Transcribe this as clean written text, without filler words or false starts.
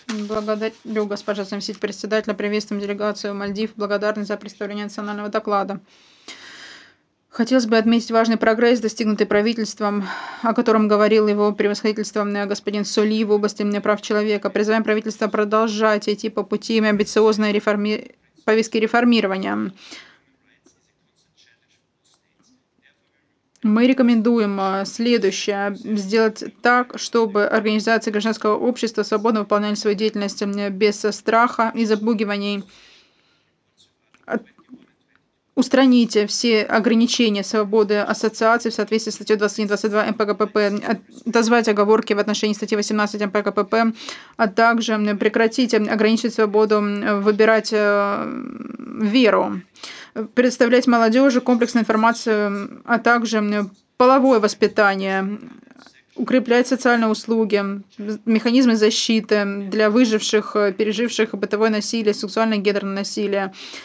Благодарю, госпожа заместитель председателя. Приветствуем делегацию Мальдив. Благодарны за представление национального доклада. Хотелось бы отметить важный прогресс, достигнутый правительством, о котором говорил его превосходительство господин Соли в области прав человека. Призываем правительство продолжать идти по пути амбициозной повестки реформирования. Мы рекомендуем следующее. Сделать так, чтобы организации гражданского общества свободно выполняли свою деятельность без страха и запугиваний. Устраните все ограничения свободы ассоциации в соответствии с статьей 21-22 МПКПП, отозвать оговорки в отношении статьи 18 МПКПП, а также прекратить ограничить свободу выбирать веру, предоставлять молодежи комплексную информацию, а также половое воспитание, укреплять социальные услуги, механизмы защиты для выживших, переживших бытовое насилие, сексуальное и гендерное насилие,